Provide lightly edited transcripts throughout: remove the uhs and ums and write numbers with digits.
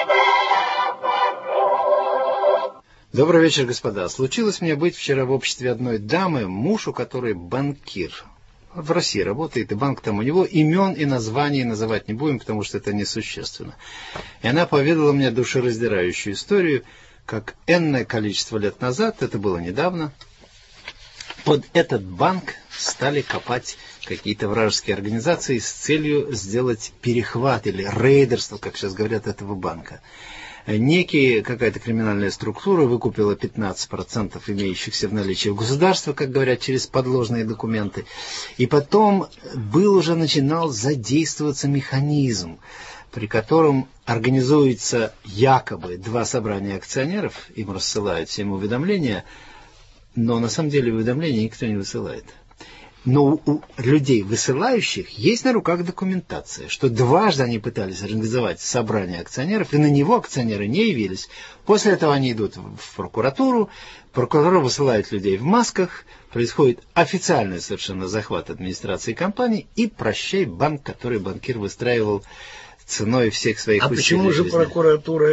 Добрый вечер, господа. Случилось мне быть вчера в обществе одной дамы, муж у которой банкир. В России работает, и банк там у него. Имен и названий называть не будем, потому что это несущественно. И она поведала мне душераздирающую историю, как энное количество лет назад, это было недавно, под этот банк стали копать какие-то вражеские организации с целью сделать перехват или рейдерство, как сейчас говорят, этого банка. Какая-то криминальная структура выкупила 15% имеющихся в наличии государства, как говорят, через подложные документы. И потом начинал задействоваться механизм, при котором организуется якобы 2 собрания акционеров, им рассылают всем уведомления, но на самом деле уведомления никто не высылает. Но у людей, высылающих, есть на руках документация, что дважды они пытались организовать собрание акционеров, и на него акционеры не явились. После этого они идут в прокуратура высылает людей в масках, происходит официальный совершенно захват администрации компании, и прощай банк, который банкир выстраивал ценой всех своих усилий. А почему же прокуратура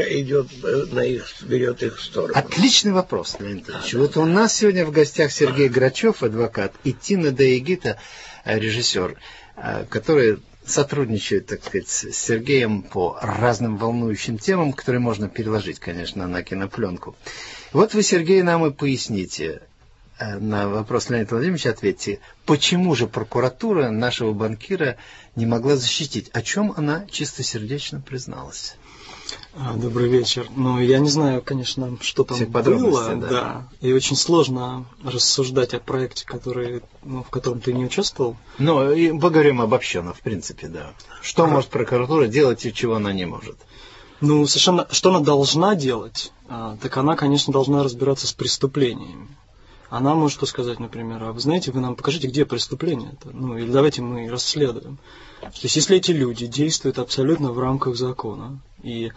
берет их в сторону? Отличный вопрос, Леонид Ильич. Вот у нас сегодня в гостях Сергей Грачев, адвокат, и Тина Деегита, режиссер, которые сотрудничают, так сказать, с Сергеем по разным волнующим темам, которые можно переложить, конечно, на кинопленку. Вот вы, Сергей, нам и поясните, на вопрос Леонида Владимировича ответьте, почему же прокуратура нашего банкира не могла защитить? О чем она чистосердечно призналась? Добрый вечер. Я не знаю, конечно, что там было, да. И очень сложно рассуждать о проекте, в котором ты не участвовал. И поговорим обобщенно, в принципе, да. Что может прокуратура делать и чего она не может? Совершенно, что она должна делать, так она, конечно, должна разбираться с преступлениями. Она может сказать, например, вы знаете, вы нам покажите, где преступление-то, или давайте мы расследуем. То есть, если эти люди действуют абсолютно в рамках закона, и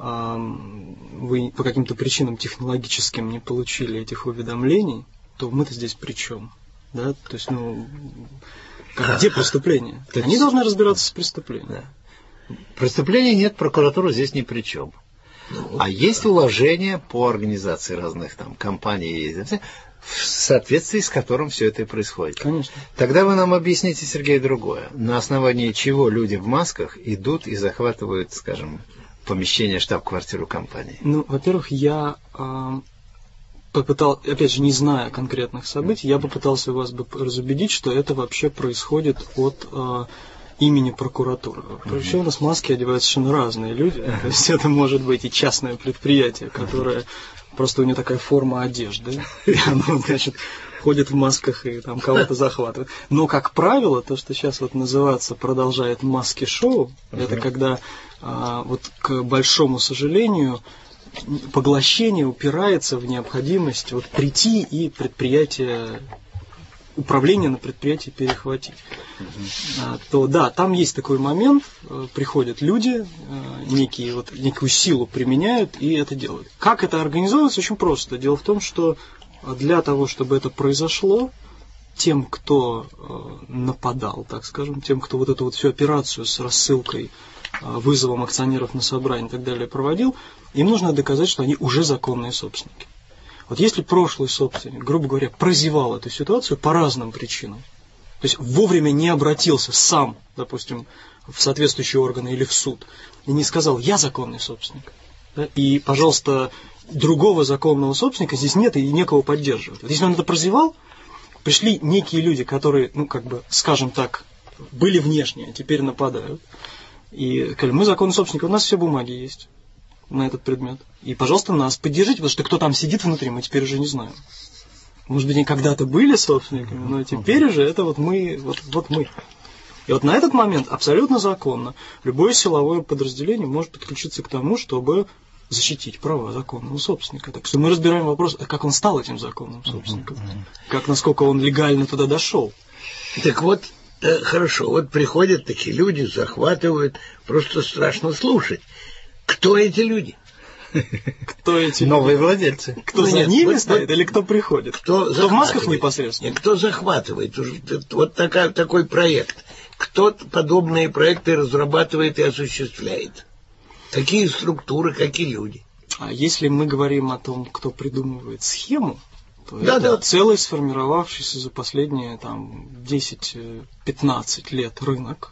вы по каким-то причинам технологическим не получили этих уведомлений, то мы-то здесь при чем? Да? То есть, где преступление? Они должны разбираться с преступлением. Да. Преступления нет, прокуратура здесь ни при чем. А есть уложения по организации разных компаний, в соответствии с которым все это и происходит. Конечно. Тогда вы нам объясните, Сергей, другое. На основании чего люди в масках идут и захватывают, скажем, помещение, штаб-квартиру компании? Во-первых, я попытался, опять же, не зная конкретных событий, я попытался вас разубедить, что это вообще происходит от имени прокуратуры. Вообще у нас маски одевают совершенно разные люди. То есть это может быть и частное предприятие, которое просто у него такая форма одежды, и оно, ходит в масках и кого-то захватывает. Но, как правило, то, что сейчас называется, продолжает маски-шоу, это когда, к большому сожалению, поглощение упирается в необходимость прийти и управление на предприятии перехватить. То да, там есть такой момент, приходят люди, некую силу применяют и это делают. Как это организовывается? Очень просто. Дело в том, что для того, чтобы это произошло, тем, кто нападал, так скажем, тем, кто эту всю операцию с рассылкой, вызовом акционеров на собрание и так далее проводил, им нужно доказать, что они уже законные собственники. Если прошлый собственник, грубо говоря, прозевал эту ситуацию по разным причинам, то есть вовремя не обратился сам, допустим, в соответствующие органы или в суд, и не сказал «я законный собственник», да, и, пожалуйста, другого законного собственника здесь нет и некого поддерживать. Если он это прозевал, пришли некие люди, которые, скажем так, были внешние, а теперь нападают, и сказали, мы законный собственник, у нас все бумаги есть на этот предмет. И, пожалуйста, нас поддержите, потому что кто там сидит внутри, мы теперь уже не знаем. Может быть, они когда-то были собственниками, но теперь уже это мы. И на этот момент абсолютно законно любое силовое подразделение может подключиться к тому, чтобы защитить права законного собственника. Так что мы разбираем вопрос, как он стал этим законным собственником, насколько он легально туда дошел. Так хорошо, приходят такие люди, захватывают, просто страшно слушать. Кто эти люди? Кто эти новые владельцы? Кто за ними стоит или кто приходит? Кто в масках непосредственно? Кто захватывает? Такой проект. Кто подобные проекты разрабатывает и осуществляет? Такие структуры, как и люди. А если мы говорим о том, кто придумывает схему, то это целый сформировавшийся за последние 10-15 лет рынок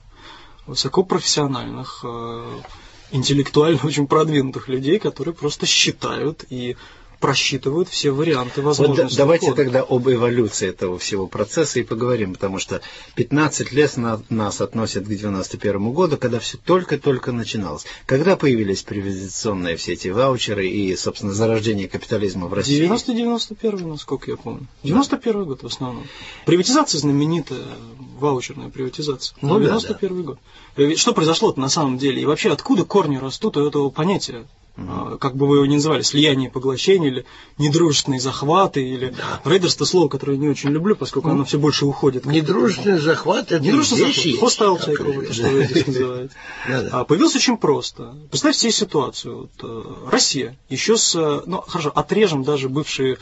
высокопрофессиональных, интеллектуально очень продвинутых людей, которые просто считают и просчитывают все варианты возможностей. Вот давайте тогда об эволюции этого всего процесса и поговорим, потому что 15 лет нас относят к 91 году, когда все только-только начиналось. Когда появились приватизационные все эти ваучеры и, собственно, зарождение капитализма в России? 90-91, насколько я помню. 91 год в основном. Приватизация знаменитая, ваучерная приватизация. 91 год. Что произошло-то на самом деле? И вообще, откуда корни растут у этого понятия? Как бы вы его ни называли, слияние, поглощение, или недружественные захваты, или рейдерство, слово, которое я не очень люблю, поскольку оно все больше уходит. Недружественный захват, это вещи. Хостайл Чайкова, что вы здесь называете. Появился очень просто. Представьте себе ситуацию. Россия еще отрежем даже бывшие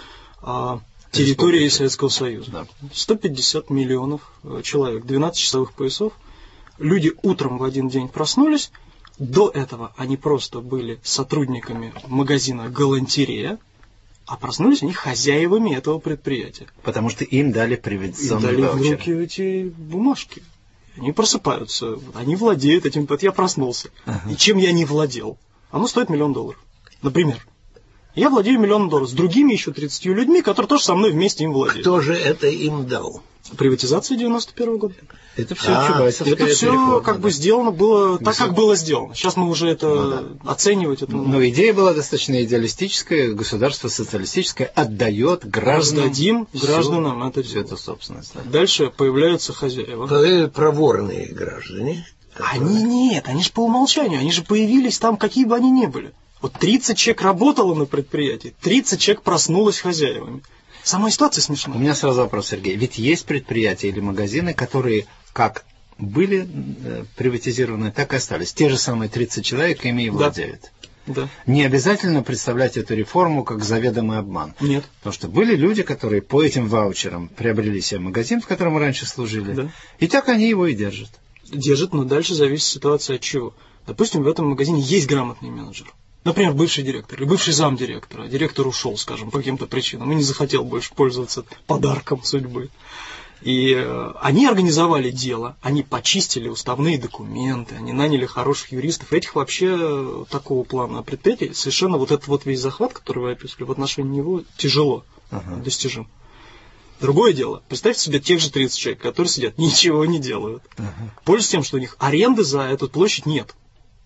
территории Советского Союза. 150 миллионов человек, 12 часовых поясов. Люди утром в один день проснулись. До этого они просто были сотрудниками магазина «Галантерея», а проснулись они хозяевами этого предприятия. Потому что им дали приватизационный ваучер. Им дали в руки эти бумажки. Они просыпаются, они владеют этим. Вот я проснулся. И чем я не владел? Оно стоит $1 миллион. Например. Я владею $1 миллион с другими еще 30 людьми, которые тоже со мной вместе им владеют. Кто же это им дал? Приватизация 91 года. Это все Чубайсовская это все реформа, как бы сделано было так, как было сделано. Сейчас мы уже это оценивать. Но идея была достаточно идеалистическая. Государство социалистическое отдает гражданам. Раздадим гражданам все это собственность. Да. Дальше появляются хозяева. Проворные граждане. Они же по умолчанию. Они же появились там, какие бы они ни были. Вот 30 человек работало на предприятии, 30 человек проснулось хозяевами. Сама ситуация смешная. У меня сразу вопрос, Сергей. Ведь есть предприятия или магазины, которые как были приватизированы, так и остались. Те же самые 30 человек ими и владеют. Да. Не обязательно представлять эту реформу как заведомый обман. Нет. Потому что были люди, которые по этим ваучерам приобрели себе магазин, в котором раньше служили. Да. И так они его и держат. Держат, но дальше зависит ситуация от чего. Допустим, в этом магазине есть грамотный менеджер. Например, бывший директор или бывший замдиректора. Директор ушел, скажем, по каким-то причинам и не захотел больше пользоваться подарком судьбы. И они организовали дело, они почистили уставные документы, они наняли хороших юристов. Этих вообще такого плана предприятий совершенно вот этот вот весь захват, который вы описывали, в отношении него тяжело достижим. Другое дело, представьте себе тех же 30 человек, которые сидят, ничего не делают. Пользуясь тем, что у них аренды за эту площадь нет.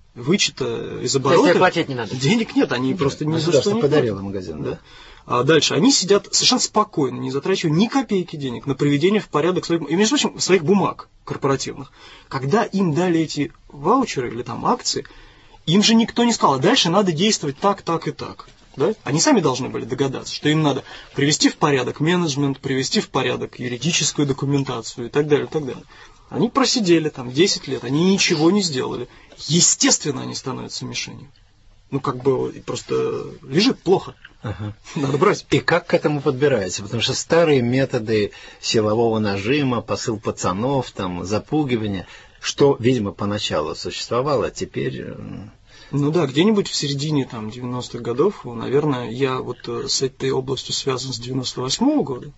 Вычета из оборота. Платить не надо. Денег нет, они просто ни за что не подарило магазин, да. А дальше они сидят совершенно спокойно, не затрачивая ни копейки денег на приведение в порядок своих, и, между прочим, своих бумаг корпоративных. Когда им дали эти ваучеры или там акции, им же никто не сказал, а дальше надо действовать так, так и так. Да? Они сами должны были догадаться, что им надо привести в порядок менеджмент, привести в порядок юридическую документацию и так далее, и так далее. Они просидели там 10 лет, они ничего не сделали. Естественно, они становятся мишенью. Как бы просто лежит плохо. Надо брать. И как к этому подбирается? Потому что старые методы силового нажима, посыл пацанов, там, запугивания, что, видимо, поначалу существовало, а теперь... где-нибудь в середине 90-х годов, наверное, я вот с этой областью связан с 98-го года.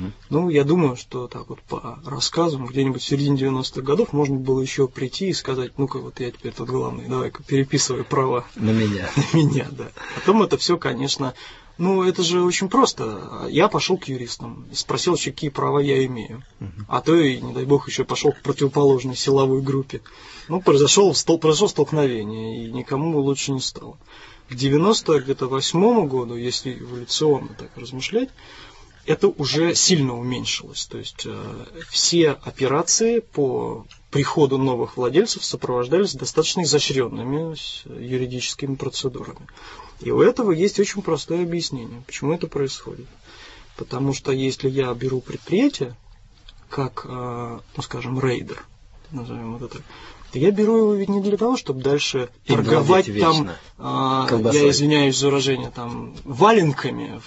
Я думаю, что так вот по рассказам, где-нибудь в середине 90-х годов можно было еще прийти и сказать, ну-ка, вот я теперь тут главный, давай-ка переписывай права. На меня. На меня, да. Потом это все, конечно, это же очень просто. Я пошел к юристам и спросил, какие права я имею. А то и, не дай бог, еще пошел к противоположной силовой группе. Произошло столкновение, и никому лучше не стало. К 98-му году, если эволюционно так размышлять, это уже сильно уменьшилось. То есть все операции по приходу новых владельцев сопровождались достаточно изощренными юридическими процедурами. И у этого есть очень простое объяснение, почему это происходит. Потому что если я беру предприятие, как, скажем, рейдер, назовем это так, то я беру его ведь не для того, чтобы дальше торговать там, я извиняюсь за выражение, там, валенками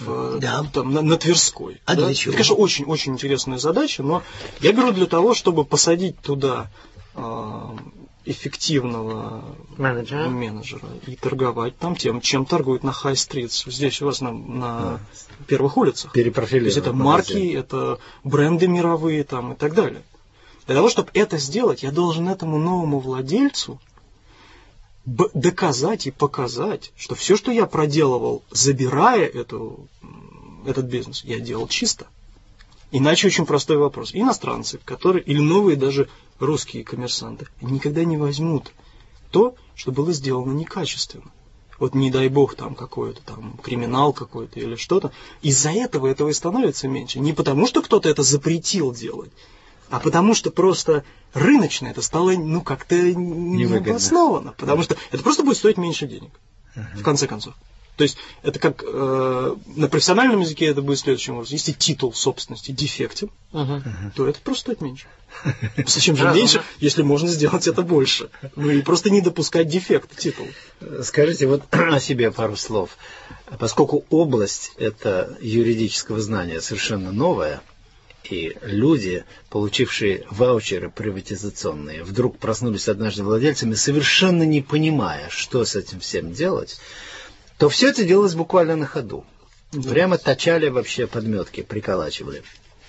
на Тверской. А да? для чего? Это, конечно, очень-очень интересная задача, но я беру для того, чтобы посадить туда эффективного менеджера и торговать там тем, чем торгуют на хай-стрит. Здесь у вас на первых улицах. То есть это марки, это бренды мировые там, и так далее. Для того, чтобы это сделать, я должен этому новому владельцу доказать и показать, что все, что я проделывал, забирая этот бизнес, я делал чисто. Иначе очень простой вопрос. Иностранцы, которые, или новые даже русские коммерсанты, никогда не возьмут то, что было сделано некачественно. Вот не дай бог там какой-то там криминал какой-то или что-то. Из-за этого и становится меньше. Не потому, что кто-то это запретил делать, а потому что просто рыночно это стало как-то необоснованно. Потому что это просто будет стоить меньше денег. В конце концов. То есть это как на профессиональном языке это будет следующим образом. Если титул собственности дефектен, то это просто стоит меньше. Зачем же меньше, если можно сделать это больше? И просто не допускать дефекта титула. Скажите вот о себе пару слов. Поскольку область это юридического знания совершенно новая, и люди, получившие ваучеры приватизационные, вдруг проснулись однажды владельцами, совершенно не понимая, что с этим всем делать, то все это делалось буквально на ходу. Прямо точали вообще подметки, приколачивали.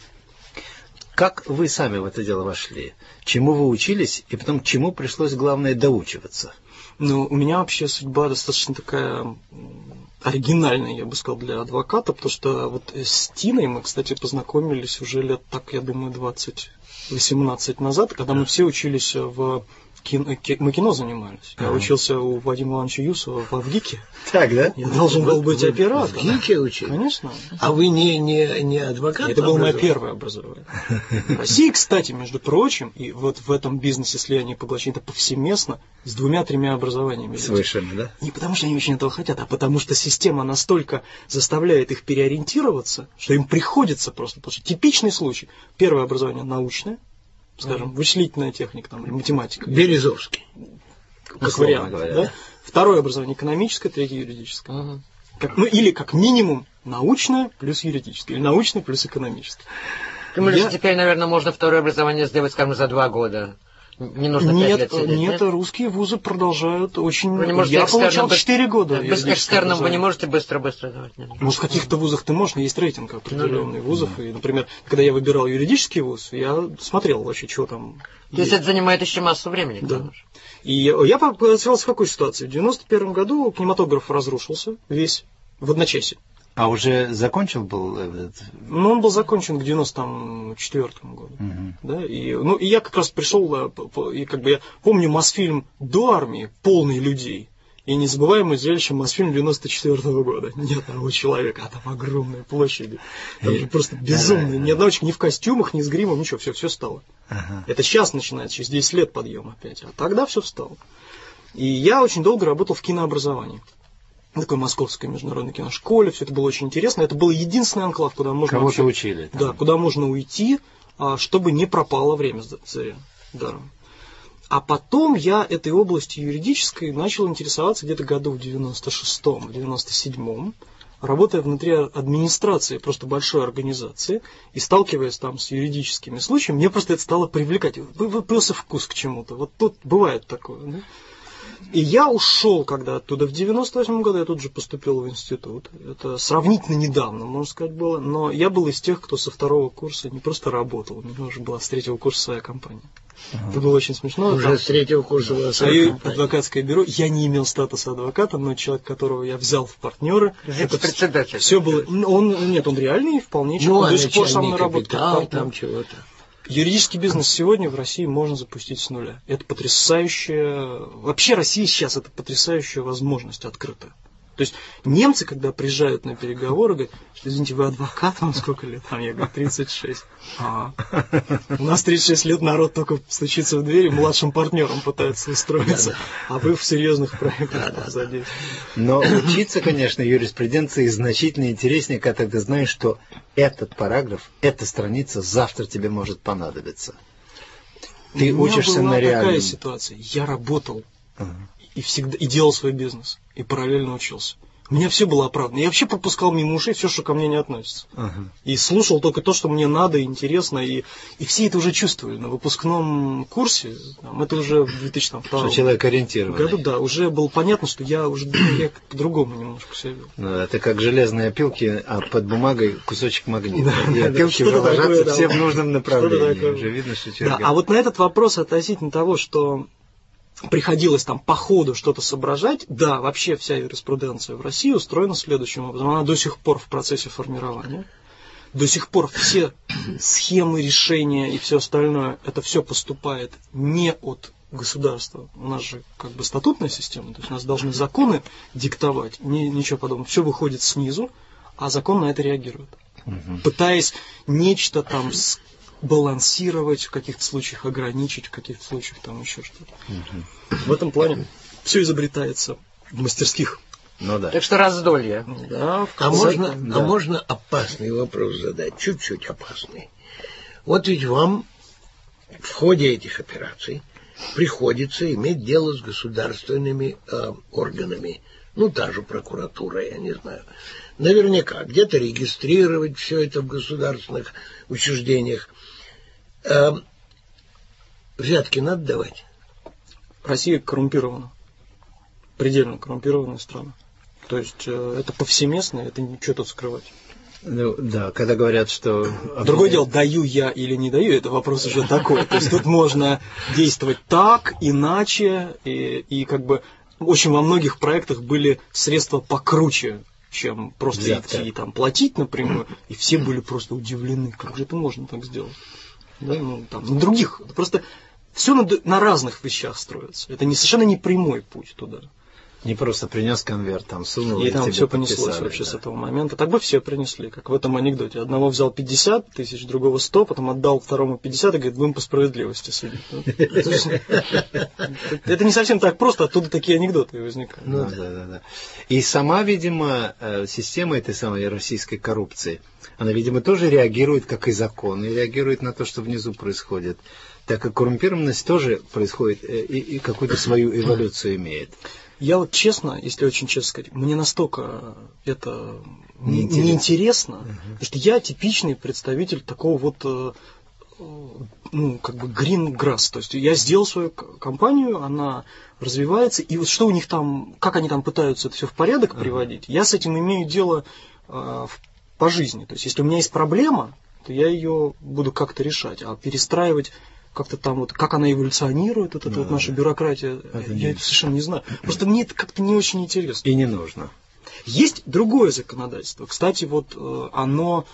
Как вы сами в это дело вошли? Чему вы учились, и потом чему пришлось, главное, доучиваться? У меня вообще судьба достаточно такая оригинальная, я бы сказал, для адвоката, потому что вот с Тиной мы, кстати, познакомились уже лет, так, я думаю, 18 назад, когда мы все учились мы кино занимались. Я учился у Вадима Ивановича Юсова в ГИКе. Так, да? Я должен был быть оператором. В ГИКе учились? Конечно. А вы не адвокат? Это было мое первое образование. В России, кстати, между прочим, и вот в этом бизнесе слияния и поглощения это повсеместно, с 2-3 образованиями. С высшими, да? Не потому, что они очень этого хотят, а потому, что система настолько заставляет их переориентироваться, что им приходится просто. Потому что типичный случай. Первое образование научное, скажем, вычислительная техника там, или математика. Березовский. Как вариант. Да? Второе образование экономическое, третье юридическое. Или как минимум научное плюс юридическое, или научное плюс экономическое. Теперь, наверное, можно второе образование сделать, скажем, за 2 года. Не нужно 5 лет сидеть. Нет, русские вузы продолжают очень... Я получал 4 года. Без экстерном вы не можете быстро-быстро давать? В каких-то вузах ты можешь, но есть рейтинг определенный вузов. И, например, когда я выбирал юридический вуз, я смотрел вообще, что там... То есть это занимает еще массу времени? Да. И я оказался в какой ситуации? В 91 году кинематограф разрушился весь, в одночасье. А уже закончил был этот... Он был закончен к 94 году. Да? И я как раз пришел, и как бы я помню Мосфильм до армии, полный людей. И незабываемое зрелище Мосфильм 94 года. Ни одного человека, а там огромные площади. Там же просто безумно. Ни одного человека ни в костюмах, ни с гримом, ничего, все стало. Это сейчас начинается, через 10 лет подъем опять. А тогда все встало. И я очень долго работал в кинообразовании. Такой московской международной киношколе, все это было очень интересно. Это был единственный анклав, куда можно кого-то учили. Да, куда можно уйти, чтобы не пропало время зря, даром. А потом я этой областью юридической начал интересоваться где-то году в 96-м, 97-м, работая внутри администрации просто большой организации и сталкиваясь там с юридическими случаями, мне просто это стало привлекать. Появился вкус к чему-то. Вот тут бывает такое, да? И я ушел, когда оттуда в 98 году, я тут же поступил в институт. Это сравнительно недавно, можно сказать, было. Но я был из тех, кто со 2-го курса не просто работал, у меня уже была с 3-го курса своя компания. Это было очень смешно. Уже с 3-го курса была своя компания. Адвокатское бюро. Я не имел статуса адвоката, но человек, которого я взял в партнеры. Это председатель. Все было. Он реальный, вполне человек. До сих пор со мной работает. Там чего-то. Юридический бизнес сегодня в России можно запустить с нуля. Это потрясающая... Вообще Россия сейчас это потрясающая возможность открытая. То есть немцы, когда приезжают на переговоры, говорят, что, извините, вы адвокат, вам сколько лет? Я говорю, 36. У нас 36 лет, народ только стучится в дверь, младшим партнером пытается устроиться, а вы в серьезных проектах задействованы. Но учиться, конечно, юриспруденции значительно интереснее, когда ты знаешь, что этот параграф, эта страница завтра тебе может понадобиться. Ты учишься на реальном. У меня была такая ситуация. Я работал и делал свой бизнес, и параллельно учился. У меня все было оправдано. Я вообще пропускал мимо ушей все, что ко мне не относится. И слушал только то, что мне надо, интересно. И все это уже чувствовали. На выпускном курсе, это уже в 2002 Что человек ориентированный. году, да, уже было понятно, что я уже я по-другому немножко себя вел. Ну, это как железные опилки, а под бумагой кусочек магнита. И Да, опилки что-то уже такое, ложатся да. все в нужном направлении. такое. Уже видно, что Да, человек... а вот на этот вопрос относительно того, что приходилось там по ходу что-то соображать, да, вообще вся юриспруденция в России устроена следующим образом. Она до сих пор в процессе формирования. До сих пор все схемы, решения и все остальное, это все поступает не от государства. У нас же как бы статутная система, то есть у нас должны законы диктовать, ничего подобного. Все выходит снизу, а закон на это реагирует. Пытаясь нечто там балансировать, в каких-то случаях ограничить, в каких-то случаях там еще что-то. В этом плане все изобретается в мастерских. Ну да. Так что раздолье. Да, А можно опасный вопрос задать, чуть-чуть опасный. Вот ведь вам в ходе этих операций приходится иметь дело с государственными органами. Ну, та же прокуратура, я не знаю. Наверняка где-то регистрировать все это в государственных учреждениях. Взятки надо давать? Россия коррумпирована. Предельно коррумпированная страна. То есть это повсеместно, это ничего тут скрывать. Ну, да, когда говорят, что... Другое дело, даю я или не даю, это вопрос уже такой. То есть тут можно действовать так, иначе, и как бы очень во многих проектах были средства покруче, чем просто идти и там платить напрямую, и все были просто удивлены, как же это можно так сделать. Да, ну, там, на других, просто все на разных вещах строится. Это совершенно не прямой путь туда. Не просто принес конверт, там сунул, и там тебе все понеслось вообще с этого момента. Так бы все принесли, как в этом анекдоте. Одного взял 50 тысяч, другого 100, потом отдал второму 50 и говорит, будем по справедливости судить. Это не совсем так просто, оттуда такие анекдоты возникают. Ну, да. И сама, видимо, система этой самой российской коррупции, она, видимо, тоже реагирует, как и законы, реагирует на то, что внизу происходит. Так как коррумпированность тоже происходит и какую-то свою эволюцию имеет. Я вот честно, если очень честно сказать, мне настолько это неинтересно, потому что я типичный представитель такого вот, ну, как бы green grass. То есть я сделал свою компанию, она развивается, и вот что у них там, как они там пытаются это все в порядок приводить, я с этим имею дело по жизни. То есть если у меня есть проблема, то я ее буду как-то решать, а перестраивать как-то там вот, как она эволюционирует, вот эта вот наша бюрократия, я это совершенно не знаю. Просто мне это как-то не очень интересно. И не нужно. Есть другое законодательство. Кстати, вот оно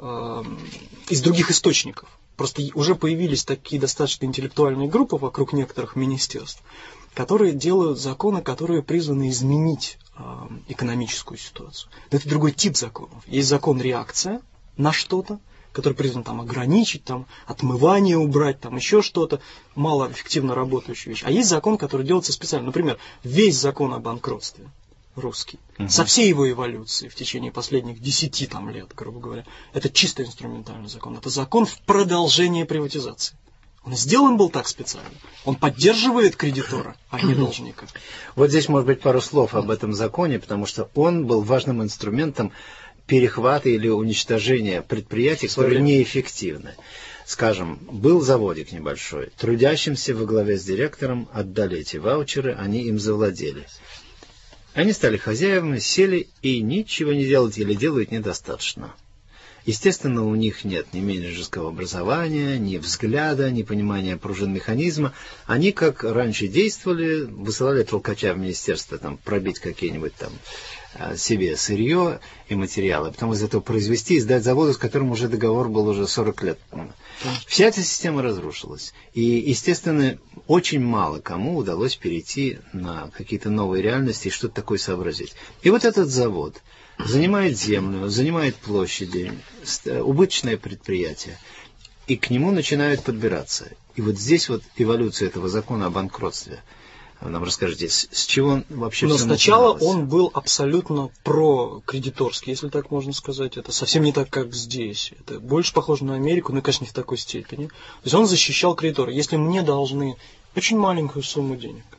из других источников. Просто уже появились такие достаточно интеллектуальные группы вокруг некоторых министерств, которые делают законы, которые призваны изменить экономическую ситуацию. Но это другой тип законов. Есть закон реакция на что-то, который призван там ограничить, там, отмывание убрать, там, еще что-то, малоэффективно работающая вещь. А есть закон, который делается специально. Например, весь закон о банкротстве русский, со всей его эволюцией в течение последних 10 там, лет, грубо говоря, это чисто инструментальный закон. Это закон в продолжение приватизации. Он сделан был так специально. Он поддерживает кредитора, а не должника. Вот здесь, может быть, пару слов об этом законе, потому что он был важным инструментом перехвата или уничтожения предприятий, которые неэффективны. Скажем, был заводик небольшой, трудящимся во главе с директором отдали эти ваучеры, они им завладели. Они стали хозяевами, сели и ничего не делают или делают недостаточно. Естественно, у них нет ни менеджерского образования, ни взгляда, ни понимания пружин механизма. Они, как раньше действовали, высылали толкача в министерство там, пробить какие-нибудь там себе сырье и материалы, потом из этого произвести и сдать заводу, с которым уже договор был уже 40 лет. Вся эта система разрушилась. И, естественно, очень мало кому удалось перейти на какие-то новые реальности и что-то такое сообразить. И вот этот завод занимает землю, занимает площади, убыточное предприятие, и к нему начинают подбираться. И вот здесь вот эволюция этого закона о банкротстве. Нам расскажите, с чего он вообще все начиналось? Но сначала он был абсолютно прокредиторский, если так можно сказать. Это совсем не так, как здесь. Это больше похоже на Америку, но, конечно, не в такой степени. То есть он защищал кредитора. Если мне должны очень маленькую сумму денег,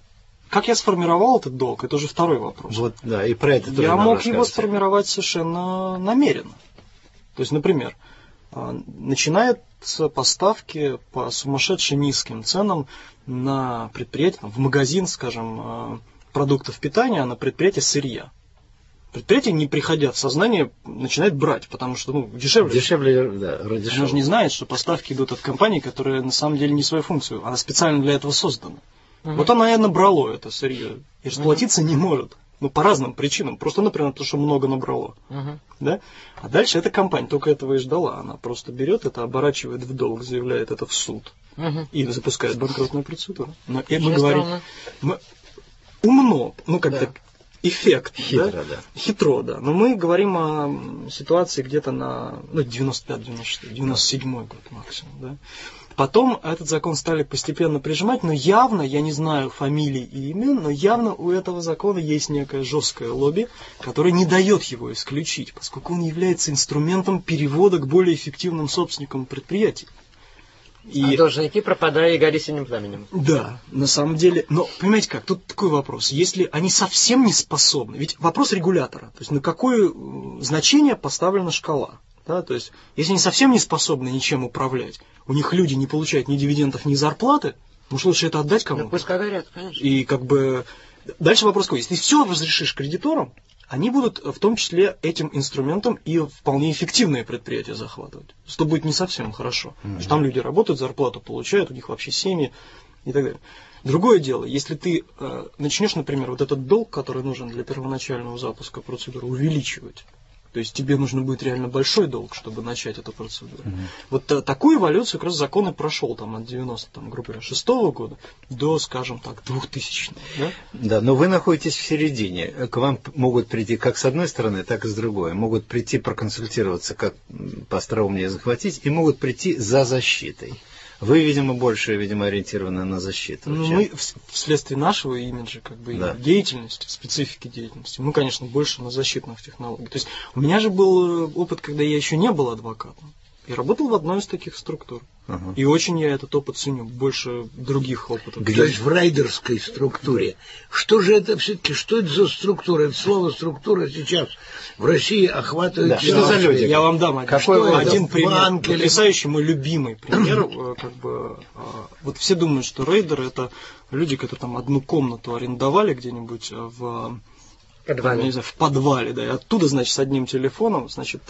Как я сформировал этот долг, это уже второй вопрос. Вот, да, и про это тоже я надо мог его рассказать. сформировать совершенно намеренно. То есть, например, начинаются поставки по сумасшедше низким ценам на предприятие, в магазин, скажем, продуктов питания, а на предприятие сырья. Предприятие, не приходя в сознание, начинает брать, потому что дешевле. Дешевле, да, дешевле. Она же не знает, что поставки идут от компании, которая на самом деле не свою функцию, она специально для этого создана. Вот она и набрало это сырье, и расплатиться не может. По разным причинам. Просто, например, потому что много набрало. Да? А дальше эта компания только этого и ждала. Она просто берет это, оборачивает в долг, заявляет это в суд. И запускает банкротную процедуру. Но мы говорим... Умно, как-то эффект. Хитро, да? Да. Хитро, да. Но мы говорим о ситуации где-то на 95-96, 97 год максимум. Да? Потом этот закон стали постепенно прижимать, но явно, я не знаю фамилий и имен, но явно у этого закона есть некое жесткое лобби, которое не дает его исключить, поскольку он является инструментом перевода к более эффективным собственникам предприятий. А должники, пропадая, и гори синим пламенем. Да, на самом деле. Но, понимаете как, тут такой вопрос. Если они совсем не способны, ведь вопрос регулятора, то есть на какое значение поставлена шкала. Да, то есть, если они совсем не способны ничем управлять, у них люди не получают ни дивидендов, ни зарплаты, может лучше это отдать кому-то. Пускай горят, конечно. И дальше вопрос какой. Если ты все разрешишь кредиторам, они будут в том числе этим инструментом и вполне эффективные предприятия захватывать. Что будет не совсем хорошо. Потому что там люди работают, зарплату получают, у них вообще семьи и так далее. Другое дело, если ты начнешь, например, вот этот долг, который нужен для первоначального запуска процедуры, увеличивать, то есть тебе нужно будет реально большой долг, чтобы начать эту процедуру. Вот такую эволюцию как раз закон и прошел от 96-го года до, скажем так, 2000-го. Да? Да, но вы находитесь в середине. К вам могут прийти как с одной стороны, так и с другой. Могут прийти проконсультироваться, как поостроумнее захватить, и могут прийти за защитой. Вы, видимо, больше, ориентированы на защиту. Мы вследствие нашего имиджа, и деятельности, специфики деятельности, мы, конечно, больше на защитных технологиях. То есть у меня же был опыт, когда я еще не был адвокатом. И работал в одной из таких структур. И очень я этот опыт ценю, больше других опытов. То есть в рейдерской структуре. Что же это все-таки, что это за структура? Это слово структура сейчас в России охватывает... Да. Что за люди? Я вам дам один пример. Потрясающий мой любимый пример. Вот все думают, что рейдеры это люди, которые одну комнату арендовали где-нибудь в подвале. Не знаю, в подвале, да, и оттуда, значит, с одним телефоном, значит...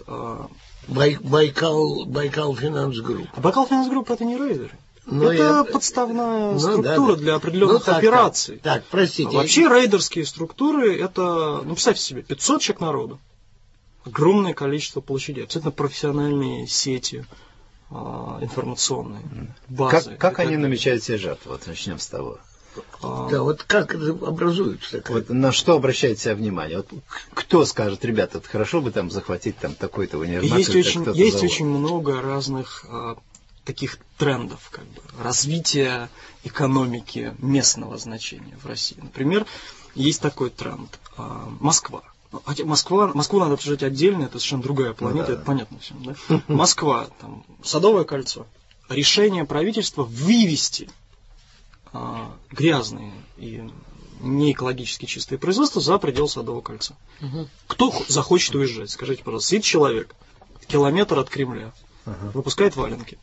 Байкал Финанс Групп. А Байкал Финанс Групп это не рейдеры. Это подставная структура для определенных операций. Так, простите. Вообще рейдерские структуры это, представьте себе, 500 человек народу. Огромное количество площадей. Абсолютно профессиональные сети информационные, базы. Как они намечают себе жертву? Вот начнем с того. Да, вот как это образуется? Вот на что обращает себя внимание? Вот кто скажет, ребята, это хорошо бы захватить такой-то универмаг? Есть очень много разных таких трендов, развития экономики местного значения в России. Например, есть такой тренд. Москва. Хотя Москву надо обсуждать отдельно, это совершенно другая планета, это понятно всем. Да? Москва, Садовое кольцо. Решение правительства вывести грязные и не экологически чистые производства за пределы Садового кольца. Кто захочет уезжать? Скажите, пожалуйста, сидит человек, километр от Кремля, выпускает валенки.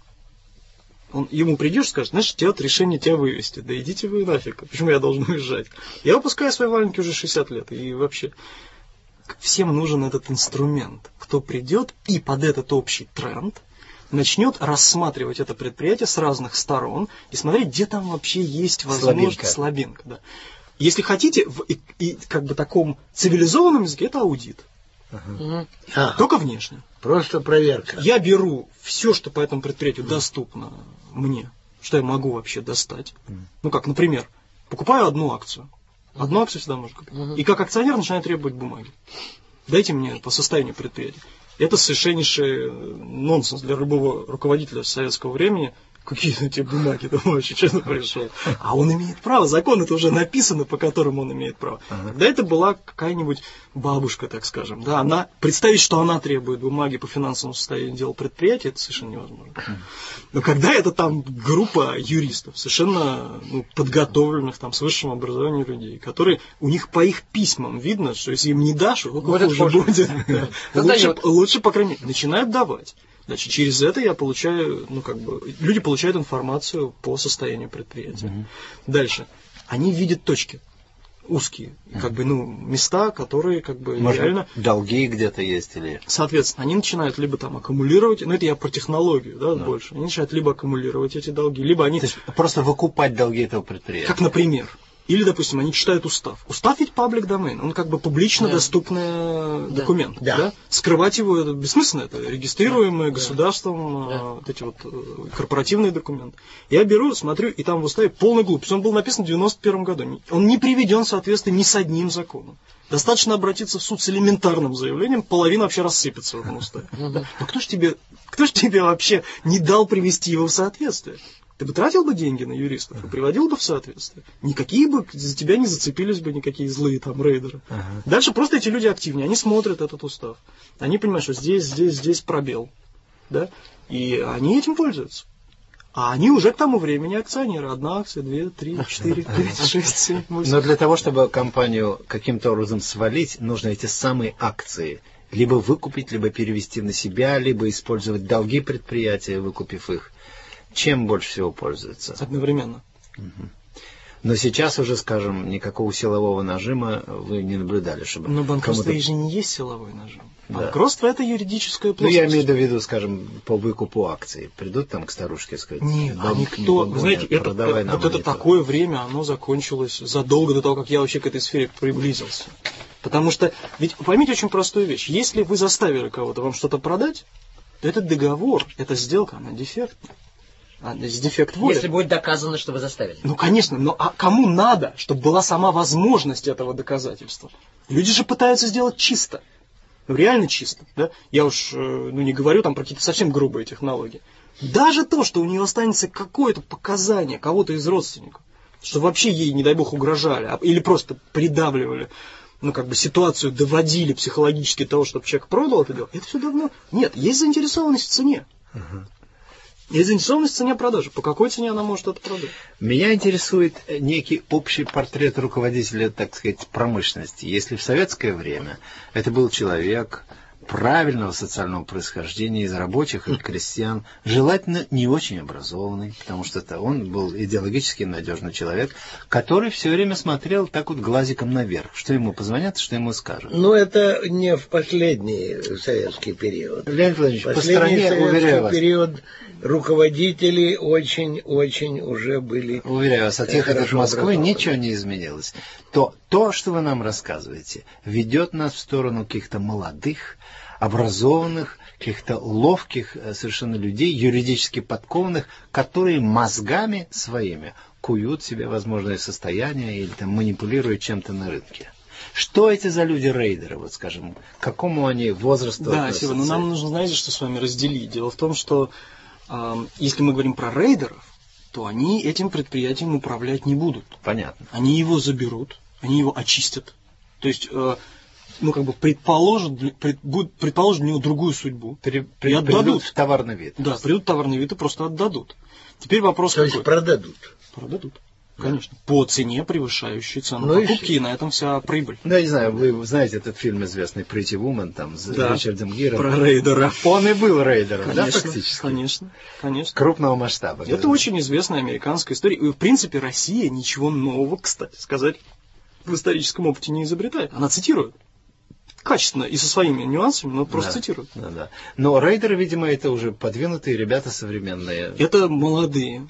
Ему придешь, скажешь, знаешь, решение тебя вывести. Да идите вы нафиг, почему я должен уезжать? Я выпускаю свои валенки уже 60 лет, и вообще всем нужен этот инструмент. Кто придет и под этот общий тренд начнет рассматривать это предприятие с разных сторон и смотреть, где там вообще есть возможность слабинка. Да. Если хотите, в таком цивилизованном языке это аудит. Только внешне. Просто проверка. Я беру все, что по этому предприятию доступно мне, что я могу вообще достать. Например, покупаю одну акцию. Одну акцию всегда можно купить. И как акционер начинаю требовать бумаги. Дайте мне по состоянию предприятия. Это совершеннейший нонсенс для любого руководителя советского времени, какие на тебе бумаги, думаю, честно пришел. А он имеет право, закон это уже написано, по которому он имеет право. Когда это была какая-нибудь бабушка, так скажем, да, она, представить, что она требует бумаги по финансовому состоянию дел предприятия, это совершенно невозможно. Но когда это там группа юристов, совершенно подготовленных, там, с высшим образованием людей, которые, у них по их письмам видно, что если им не дашь, хуже будет. Лучше, по крайней мере, начинают давать. Значит, через это я получаю, люди получают информацию по состоянию предприятия. Дальше. Они видят точки узкие, места, которые может, реально... долги где-то есть или... Соответственно, они начинают либо там аккумулировать, это я про технологию, больше. Они начинают либо аккумулировать эти долги, либо они... То есть просто выкупать долги этого предприятия. Как, например. Или, допустим, они читают устав. Устав ведь public domain, он публично доступный документ. Да. Скрывать его это бессмысленно, это регистрируемый государством корпоративный документ. Я беру, смотрю, и там в уставе полная глупость. Он был написан в 91 году. Он не приведен в соответствие ни с одним законом. Достаточно обратиться в суд с элементарным заявлением, половина вообще рассыпется в этом уставе. Но кто ж тебе вообще не дал привести его в соответствие? Ты бы тратил бы деньги на юристов и приводил бы в соответствие. Никакие бы за тебя не зацепились бы никакие злые там рейдеры. Дальше просто эти люди активнее, они смотрят этот устав. Они понимают, что здесь пробел. Да? И они этим пользуются. А они уже к тому времени акционеры. 1 акция, 2, 3, 4, 5, 6, 7, 8. Но для того, чтобы компанию каким-то образом свалить, нужно эти самые акции либо выкупить, либо перевести на себя, либо использовать долги предприятия, выкупив их. Чем больше всего пользуются? Одновременно. Но сейчас уже, скажем, никакого силового нажима вы не наблюдали, чтобы... Но банкротство же не есть силовой нажим. Банкротство это юридическая плоскость. Я имею в виду, скажем, по выкупу акций. Придут там к старушке и сказать... Нет, никто... Вы знаете, это такое время, оно закончилось задолго до того, как я вообще к этой сфере приблизился. Потому что, ведь поймите очень простую вещь. Если вы заставили кого-то вам что-то продать, то этот договор, эта сделка, она дефектна. Дефект воли. Если будет доказано, что вы заставили. Конечно, но кому надо, чтобы была сама возможность этого доказательства? Люди же пытаются сделать чисто. Реально чисто. Да? Я уж не говорю там про какие-то совсем грубые технологии. Даже то, что у нее останется какое-то показание кого-то из родственников, что вообще ей, не дай бог, угрожали, или просто придавливали, ситуацию доводили психологически до того, чтобы человек продал это дело, это все давно... Нет, есть заинтересованность в цене. Есть заинтересованность в цене продажи. По какой цене она может это продать? Меня интересует некий общий портрет руководителя, так сказать, промышленности. Если в советское время это был человек правильного социального происхождения, из рабочих или крестьян, желательно не очень образованный, потому что он был идеологически надежный человек, который все время смотрел так вот глазиком наверх. Что ему позвонят, что ему скажут. Это не в последний советский период. Леонид Владимирович, по стране, уверяю вас, период руководители очень уже были... Уверяю вас, отъехать от Москвы ничего не изменилось. То, что вы нам рассказываете, ведет нас в сторону каких-то молодых, образованных, каких-то ловких совершенно людей, юридически подкованных, которые мозгами своими куют себе возможное состояние или манипулируют чем-то на рынке. Что эти за люди-рейдеры, скажем, к какому они возрасту относятся? Да, нам нужно, знаете, что с вами разделить. Дело в том, что если мы говорим про рейдеров, то они этим предприятием управлять не будут. Понятно. Они его заберут, они его очистят. То есть... предположат для него другую судьбу. И отдадут в товарный вид. Да, придут в товарный вид и просто отдадут. Теперь вопрос какой? То есть продадут? Продадут, конечно. По цене, превышающей цену покупки, и на этом вся прибыль. Я не знаю, вы знаете этот фильм известный «Pretty Woman», там, с Ричардом Гиром. Про рейдера. Он и был рейдером, конечно, фактически? Конечно. Крупного масштаба. Это очень известная американская история. И, в принципе, Россия ничего нового, кстати сказать, в историческом опыте не изобретает. Она цитирует. Качественно и со своими нюансами, но просто цитируют. Да. Но рейдеры, видимо, это уже подвинутые ребята современные. Это молодые,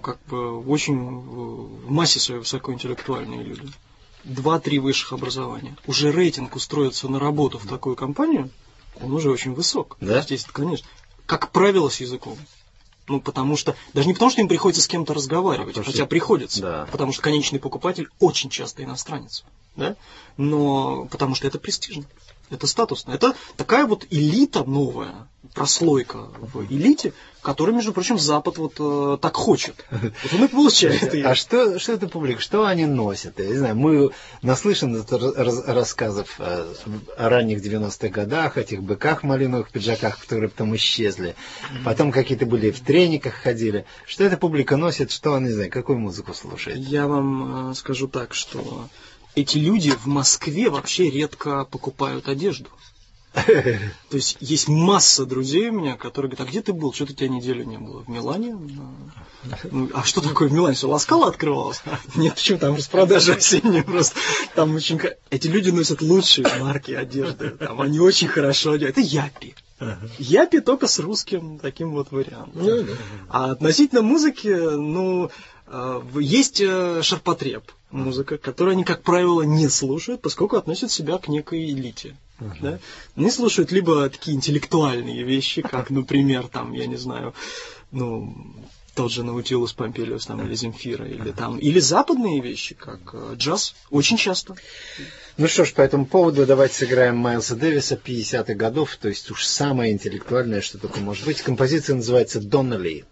очень в массе своей высокоинтеллектуальные люди. 2-3 высших образования. Уже рейтинг устроиться на работу в такую компанию, он уже очень высок. Да? Естественно, конечно. Как правило, с языком. Потому что, даже не потому, что им приходится с кем-то разговаривать, хотя приходится, да. Потому что конечный покупатель очень часто иностранец. Да? Но потому что это престижно. Это статусно. Это такая вот элита новая, прослойка в элите, которую, между прочим, Запад вот так хочет. Вот он и получает ее. А что это публика? Что они носят? Я не знаю, мы наслышаны рассказов о ранних 90-х годах, о этих быках в малиновых пиджаках, которые потом исчезли. Потом какие-то были в трениках ходили. Что эта публика носит? Что она, не знаю, какую музыку слушает? Я вам скажу так, что эти люди в Москве вообще редко покупают одежду. То есть есть масса друзей у меня, которые говорят: а где ты был? Что-то тебя неделю не было. В Милане? Ну, а что такое в Милане? Что, Ласкала открывалась? Нет, почему? Там распродажа осенняя просто. Там очень... Эти люди носят лучшие марки одежды. Там они очень хорошо одевают. Это япи. Япи только с русским таким вот вариантом. А относительно музыки, ну, есть ширпотреб. Музыка, которую они, как правило, не слушают, поскольку относят себя к некой элите. Да? Они слушают либо такие интеллектуальные вещи, как, например, там, я не знаю, ну, тот же Наутилус Помпилиус там, или Земфира, или западные вещи, как джаз, очень часто. Ну что ж, по этому поводу давайте сыграем Майлса Дэвиса 50-х годов, то есть уж самое интеллектуальное, что только может быть. Композиция называется «Доннелли».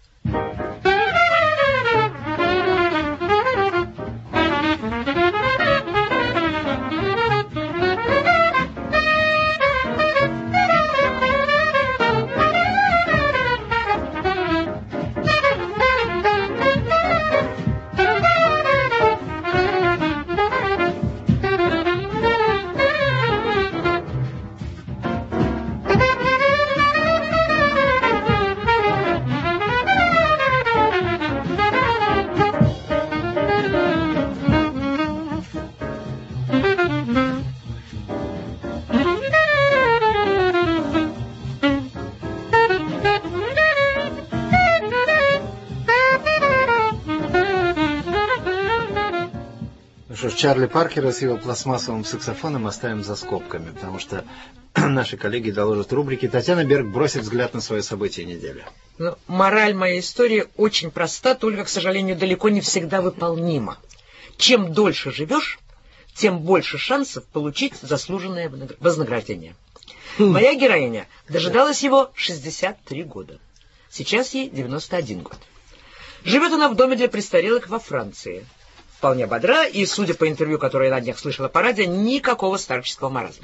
Чарли Паркера с его пластмассовым саксофоном оставим за скобками, потому что наши коллеги доложат рубрики. Татьяна Берг бросит взгляд на свое событие недели. Ну, мораль моей истории очень проста, только, к сожалению, далеко не всегда выполнима. Чем дольше живешь, тем больше шансов получить заслуженное вознаграждение. Моя героиня дожидалась его 63 года. Сейчас ей 91 год. Живет она в доме для престарелых во Франции. Вполне бодра, и, судя по интервью, которое я на днях слышала по радио, никакого старческого маразма.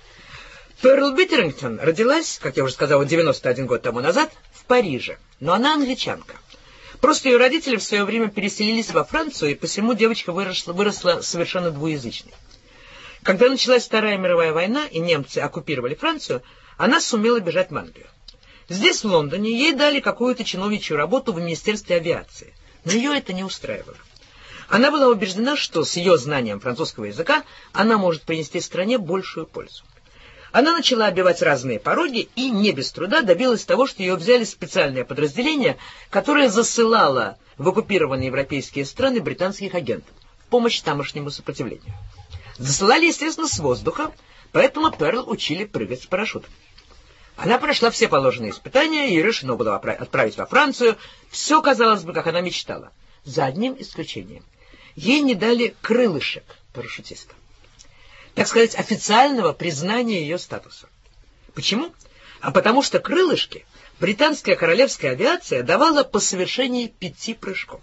Перл Биттерингтон родилась, как я уже сказала, 91 год тому назад, в Париже, но она англичанка. Просто ее родители в свое время переселились во Францию, и посему девочка выросла совершенно двуязычной. Когда началась Вторая мировая война, и немцы оккупировали Францию, она сумела бежать в Англию. Здесь, в Лондоне, ей дали какую-то чиновничью работу в Министерстве авиации, но ее это не устраивало. Она была убеждена, что с ее знанием французского языка она может принести стране большую пользу. Она начала оббивать разные пороги и не без труда добилась того, что ее взяли в специальное подразделение, которое засылало в оккупированные европейские страны британских агентов в помощь тамошнему сопротивлению. Засылали, естественно, с воздуха, поэтому Перл учили прыгать с парашютом. Она прошла все положенные испытания, ее решено было отправить во Францию. Все, казалось бы, как она мечтала, за одним исключением. Ей не дали крылышек парашютиста. Так сказать, официального признания ее статуса. Почему? А потому что крылышки британская королевская авиация давала по совершении 5 прыжков.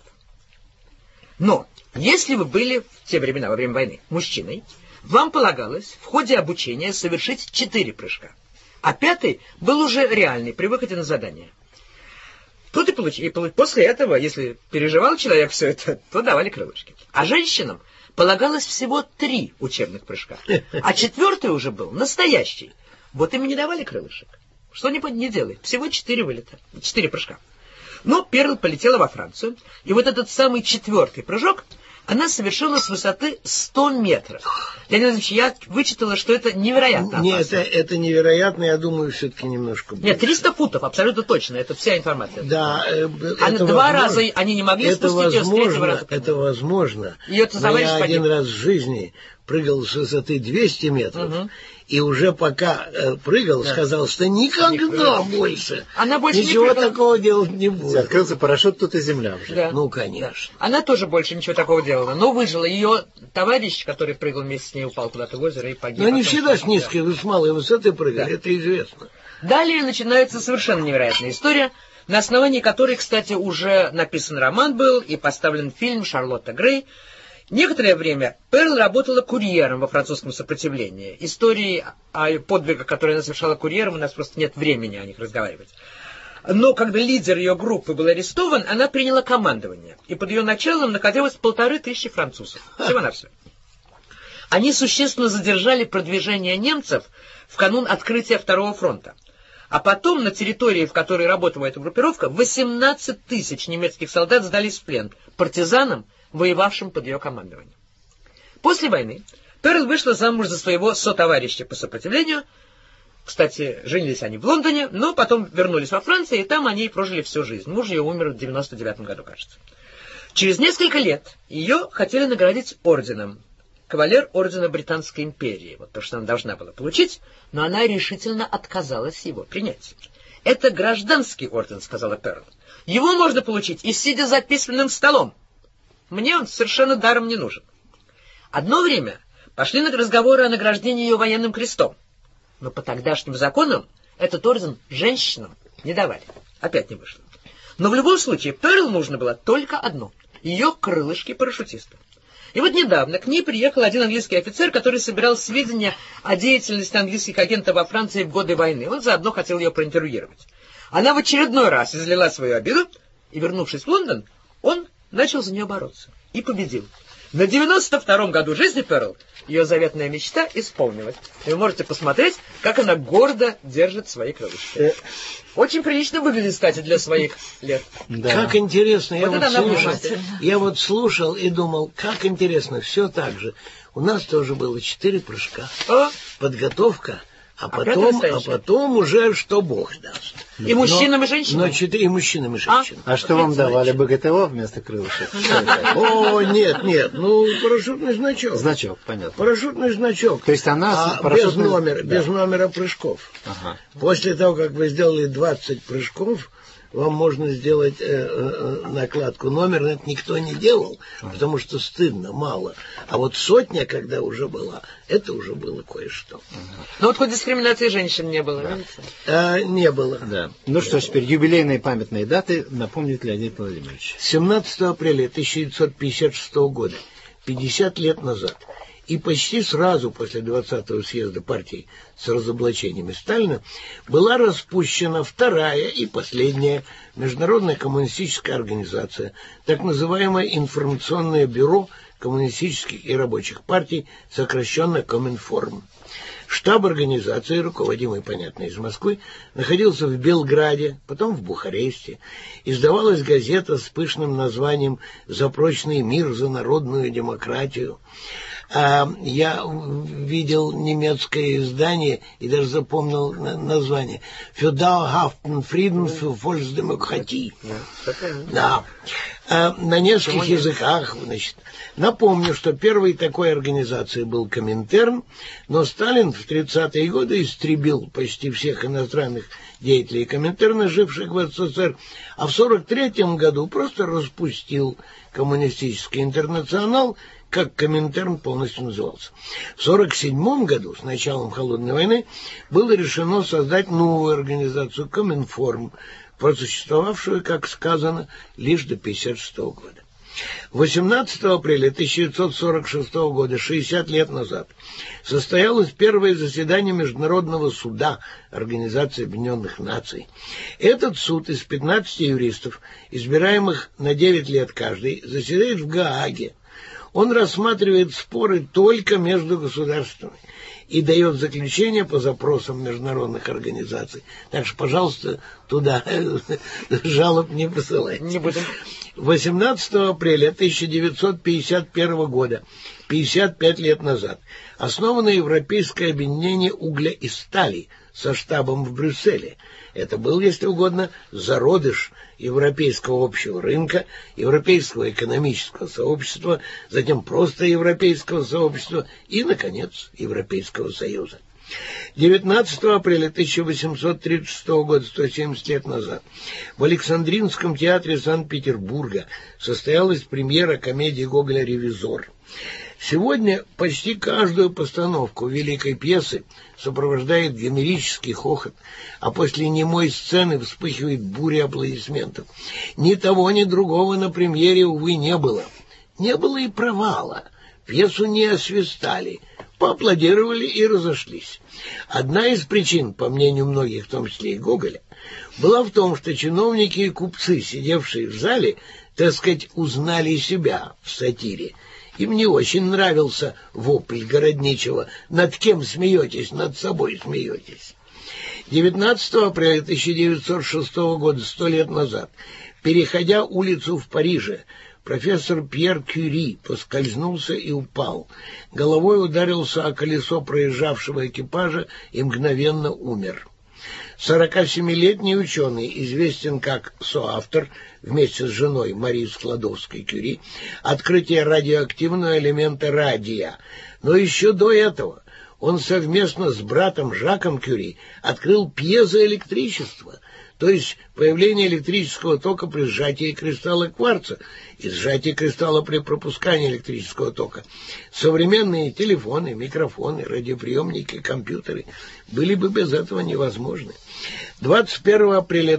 Но если вы были в те времена, во время войны, мужчиной, вам полагалось в ходе обучения совершить 4 прыжка. А 5-й был уже реальный при выходе на задание. Тут и после этого, если переживал человек все это, то давали крылышки. А женщинам полагалось всего 3 учебных прыжка. А 4-й уже был настоящий. Вот им и не давали крылышек. Что не делай. Всего 4 вылета. 4 прыжка. Но Перл полетела во Францию. И вот этот самый 4-й прыжок она совершила с высоты 100 метров. Я вычитала, что это невероятно опасно. Нет, это невероятно, я думаю, все-таки немножко больше. Нет, 300 футов, абсолютно точно, это вся информация. Да, это 2 раза они не могли спустить ее с 3-го раза. Это возможно. Ее но я один раз в жизни прыгал с высоты 200 метров, и уже пока прыгал, сказал, что никогда больше ничего такого делать не будет. Открылся парашют, тут и земля уже. Да. Ну, конечно. Она тоже больше ничего такого делала, но выжила. Ее товарищ, который прыгал вместе с ней, упал куда-то в озеро и погиб. Но они всегда с низкой, с малой высоты прыгали, это известно. Далее начинается совершенно невероятная история, на основании которой, кстати, уже написан роман был и поставлен фильм «Шарлотта Грей». Некоторое время Перл работала курьером во французском сопротивлении. Истории о подвигах, которые она совершала курьером, у нас просто нет времени о них разговаривать. Но когда лидер ее группы был арестован, она приняла командование. И под ее началом находилось 1500 французов. Всего-навсего. Они существенно задержали продвижение немцев в канун открытия Второго фронта. А потом на территории, в которой работала эта группировка, 18 тысяч немецких солдат сдались в плен партизанам, воевавшим под ее командованием. После войны Перл вышла замуж за своего сотоварища по сопротивлению. Кстати, женились они в Лондоне, но потом вернулись во Францию, и там они прожили всю жизнь. Муж ее умер в 99 году, кажется. Через несколько лет ее хотели наградить орденом. Кавалер ордена Британской империи. Вот то, что она должна была получить, но она решительно отказалась его принять. «Это гражданский орден», — сказала Перл. «Его можно получить и сидя за письменным столом. Мне он совершенно даром не нужен». Одно время пошли разговоры о награждении ее военным крестом. Но по тогдашним законам этот орден женщинам не давали. Опять не вышло. Но в любом случае Перл нужно было только одно — ее крылышки парашютиста. И вот недавно к ней приехал один английский офицер, который собирал сведения о деятельности английских агентов во Франции в годы войны. Он заодно хотел ее проинтервьюировать. Она в очередной раз излила свою обиду, и, вернувшись в Лондон, он начал за нее бороться. И победил. На 92-м году жизни Перл ее заветная мечта исполнилась. И вы можете посмотреть, как она гордо держит свои крылышки. Очень прилично выглядит, кстати, для своих лет. Да. Как интересно. Я вот слушал и думал, как интересно. Все так же. У нас тоже было 4 прыжка. Подготовка. А потом уже что Бог даст. И мужчинам, и женщинам? И мужчинам, и женщинам. А что вам давали, БГТО вместо крылышек? О, нет, парашютный значок. Значок, понятно. Парашютный значок. То есть она... без номера прыжков. Ага. После того, как вы сделали 20 прыжков, вам можно сделать накладку номер, но это никто не делал, потому что стыдно, мало. А вот 100, когда уже была, это уже было кое-что. Но вот хоть дискриминации женщин не было, да? Не было. Да. Ну что ж, теперь юбилейные памятные даты напомнит Леонид Владимирович. 17 апреля 1956 года, 50 лет назад, и почти сразу после 20-го съезда партии с разоблачениями Сталина была распущена вторая и последняя международная коммунистическая организация, так называемое информационное бюро коммунистических и рабочих партий, сокращенно Коминформ. Штаб организации, руководимый, понятно, из Москвы, находился в Белграде, потом в Бухаресте. Издавалась газета с пышным названием «За прочный мир, за народную демократию». Я видел немецкое издание и даже запомнил название «Феодалхафтен Фриден für Volksdemokratie». Да. На нескольких языках, значит. Напомню, что первой такой организацией был Коминтерн, но Сталин в 30-е годы истребил почти всех иностранных деятелей Коминтерна, живших в СССР, а в 43-м году просто распустил коммунистический интернационал, как Коминтерн полностью назывался. В 1947 году, с началом Холодной войны, было решено создать новую организацию Коминформ, просуществовавшую, как сказано, лишь до 1956 года. 18 апреля 1946 года, 60 лет назад, состоялось первое заседание Международного суда Организации Объединенных Наций. Этот суд из 15 юристов, избираемых на 9 лет каждый, заседает в Гааге. Он рассматривает споры только между государствами и дает заключение по запросам международных организаций. Так что, пожалуйста, туда жалоб не посылайте. Не будем. 18 апреля 1951 года, 55 лет назад, основано Европейское объединение угля и стали, со штабом в Брюсселе. Это был, если угодно, зародыш европейского общего рынка, европейского экономического сообщества, затем просто европейского сообщества и, наконец, Европейского Союза. 19 апреля 1836 года, 170 лет назад, в Александринском театре Санкт-Петербурга состоялась премьера комедии Гоголя «Ревизор». Сегодня почти каждую постановку великой пьесы сопровождает гомерический хохот, а после немой сцены вспыхивает буря аплодисментов. Ни того, ни другого на премьере, увы, не было. Не было и провала. Пьесу не освистали, поаплодировали и разошлись. Одна из причин, по мнению многих, в том числе и Гоголя, была в том, что чиновники и купцы, сидевшие в зале, так сказать, узнали себя в сатире. Им не очень нравился вопль Городничего: «Над кем смеетесь? Над собой смеетесь». 19 апреля 1906 года, 100 лет назад, переходя улицу в Париже, профессор Пьер Кюри поскользнулся и упал. Головой ударился о колесо проезжавшего экипажа и мгновенно умер. 47-летний ученый, известен как соавтор, вместе с женой Марией Складовской-Кюри, открытие радиоактивного элемента радия. Но еще до этого он совместно с братом Жаком Кюри открыл пьезоэлектричество, то есть появление электрического тока при сжатии кристалла кварца и сжатии кристалла при пропускании электрического тока. Современные телефоны, микрофоны, радиоприемники, компьютеры были бы без этого невозможны. 21 апреля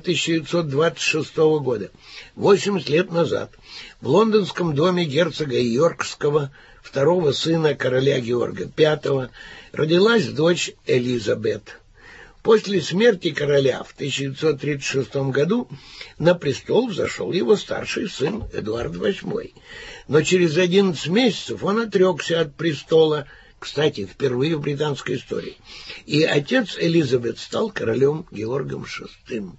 1926 года, 80 лет назад, в лондонском доме герцога Йоркского, второго сына короля Георга V, родилась дочь Элизабет. После смерти короля в 1936 году на престол взошел его старший сын Эдуард VIII. Но через 11 месяцев он отрекся от престола, кстати, впервые в британской истории. И отец Элизабет стал королем Георгом VI.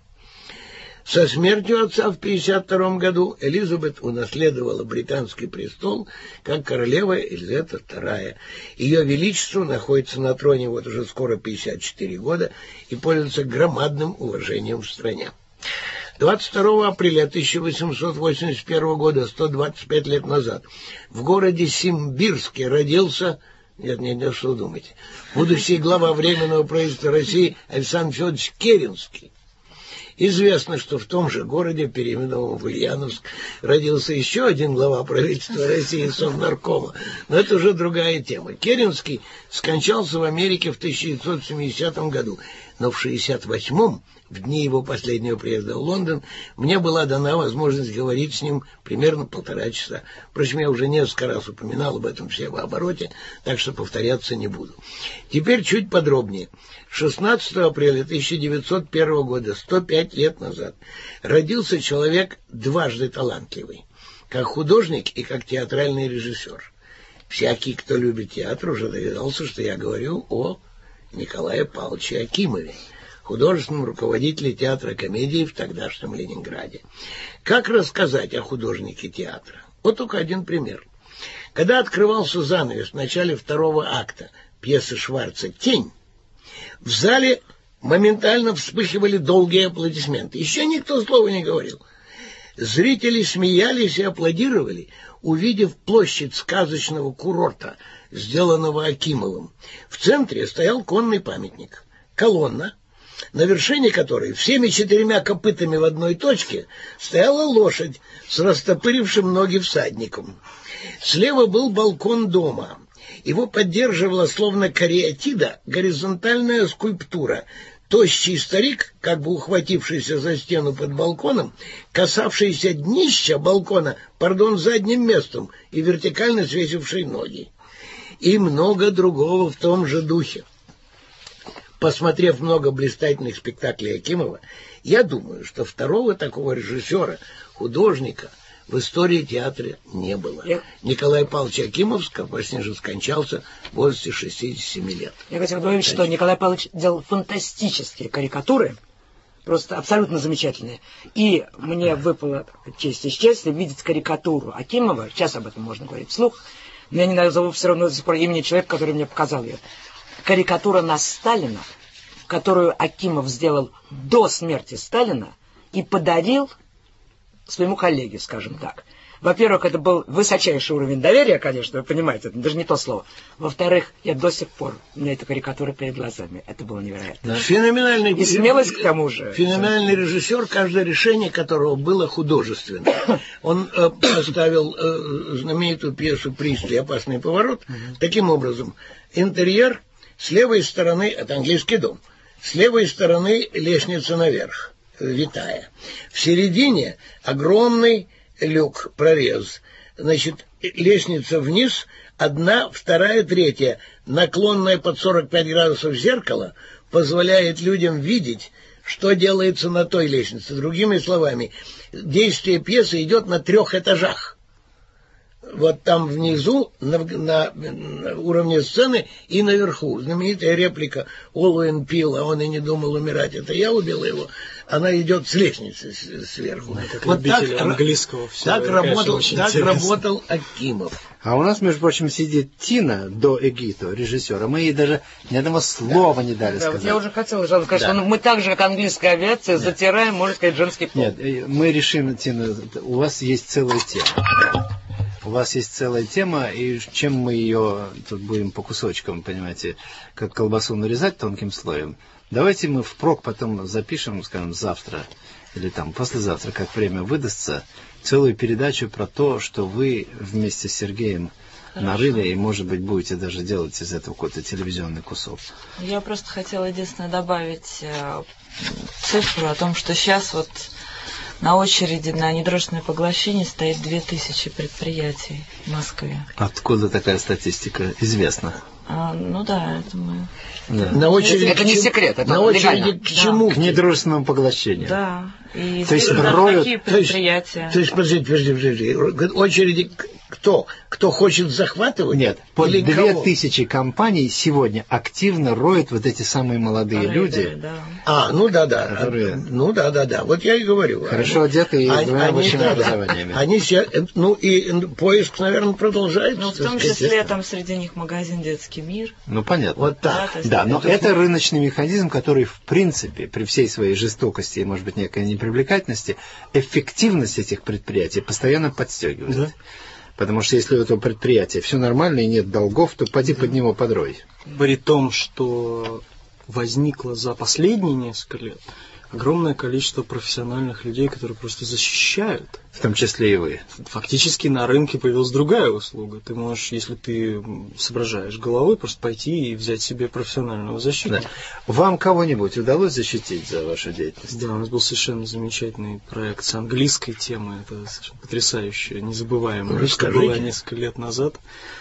Со смертью отца в 1952 году Элизабет унаследовала британский престол как королева Елизавета II. Ее величество находится на троне вот уже скоро 54 года и пользуется громадным уважением в стране. 22 апреля 1881 года, 125 лет назад, в городе Симбирске родился... Нет, что вы думаете? Будущий глава Временного правительства России Александр Федорович Керенский. Известно, что в том же городе, переименованном в Ульяновск, родился еще один глава правительства России, Совнаркома. Но это уже другая тема. Керенский скончался в Америке в 1970 году, но в 1968-м, в дни его последнего приезда в Лондон, мне была дана возможность говорить с ним примерно 1,5 часа. Впрочем, я уже несколько раз упоминал об этом все в обороте, так что повторяться не буду. Теперь чуть подробнее. 16 апреля 1901 года, 105 лет назад, родился человек дважды талантливый, как художник и как театральный режиссер. Всякий, кто любит театр, уже догадался, что я говорю о Николае Павловиче Акимове, художественном руководителе театра комедии в тогдашнем Ленинграде. Как рассказать о художнике театра? Вот только один пример. Когда открывался занавес в начале 2-го акта пьесы Шварца «Тень», в зале моментально вспыхивали долгие аплодисменты. Еще никто слова не говорил. Зрители смеялись и аплодировали, увидев площадь сказочного курорта, сделанного Акимовым. В центре стоял конный памятник, колонна, на вершине которой всеми 4 копытами в одной точке стояла лошадь с растопырившим ноги всадником. Слева был балкон дома. Его поддерживала, словно кариатида, горизонтальная скульптура. Тощий старик, как бы ухватившийся за стену под балконом, касавшийся днища балкона, задним местом и вертикально свесивший ноги. И много другого в том же духе. Посмотрев много блистательных спектаклей Акимова, я думаю, что второго такого режиссера, художника в истории театра не было. Николай Павлович Акимов, конечно же, скончался в возрасте 67 лет. Я хотел добавить, что Николай Павлович делал фантастические карикатуры, просто абсолютно замечательные. И мне выпала честь и счастье видеть карикатуру Акимова, сейчас об этом можно говорить вслух, но я не назову все равно до сих пор имени человека, который мне показал ее. Карикатура на Сталина, в которую Акимов сделал до смерти Сталина и подарил своему коллеге, скажем так. Во-первых, это был высочайший уровень доверия, конечно, вы понимаете, это даже не то слово. Во-вторых, я до сих пор, у меня эта карикатура перед глазами. Это было невероятно. Да. Феноменальный, и смелость к тому же. Феноменальный режиссер, каждое решение которого было художественным. Он поставил знаменитую пьесу «Пристли. Опасный поворот». Таким образом, интерьер с левой стороны, это английский дом, с левой стороны лестница наверх, витая. В середине огромный люк, прорез. Значит, лестница вниз, одна, вторая, третья, наклонная под 45 градусов зеркало, позволяет людям видеть, что делается на той лестнице. Другими словами, действие пьесы идет на 3 этажах. Вот там внизу, на уровне сцены, и наверху. Знаменитая реплика Олуэн Пил, а он и не думал умирать, это я убил его. Она идет с лестницы сверху. Вот так английского. Так работал Акимов. А у нас, между прочим, сидит Тина до Эгито, режиссера. Мы ей даже ни одного слова не дали сказать. Вот я уже хотела сказать, что мы так же, как английская авиация, затираем, можно сказать, женский пол. Нет, мы решим, Тина, у вас есть целая тема. У вас есть целая тема, и чем мы ее тут будем по кусочкам, понимаете, как колбасу нарезать тонким слоем. Давайте мы впрок потом запишем, скажем, завтра или там послезавтра, как время выдастся, целую передачу про то, что вы вместе с Сергеем нарыли, и, может быть, будете даже делать из этого какой-то телевизионный кусок. Я просто хотела единственное добавить цифру о том, что сейчас вот на очереди на недружественное поглощение стоит 2000 предприятий в Москве. Откуда такая статистика? Известно. Ну да, это мы... Да. На очереди это не секрет, это на очереди легально. к чему? К недружественному поглощению. Да. И то есть такие предприятия. То есть, подожди. Очереди кто хочет захватывать? Нет, под 2000 компаний сегодня активно роют вот эти самые молодые люди. Да. Ну да. Которые... Ну да. Вот я и говорю. Хорошо одетые и с двумя высшими образованиями. Они все, и поиск, наверное, продолжается. Ну, в том числе там среди них магазин «Детский мир». Ну, понятно. Вот так. Да, но это рыночный механизм, который, в принципе, при всей своей жестокости и, может быть, некой непривлекательности, эффективность этих предприятий постоянно подстегивает. Да. Потому что если у этого предприятия все нормально и нет долгов, то поди под него подрой. При том, что возникло за последние несколько лет огромное количество профессиональных людей, которые просто защищают. В том числе и вы. Фактически на рынке появилась другая услуга. Ты можешь, если ты соображаешь головой, просто пойти и взять себе профессионального защитника. Да. Вам кого-нибудь удалось защитить за вашу деятельность? Да, у нас был совершенно замечательный проект с английской темой. Это совершенно потрясающее, незабываемое, что было несколько лет назад.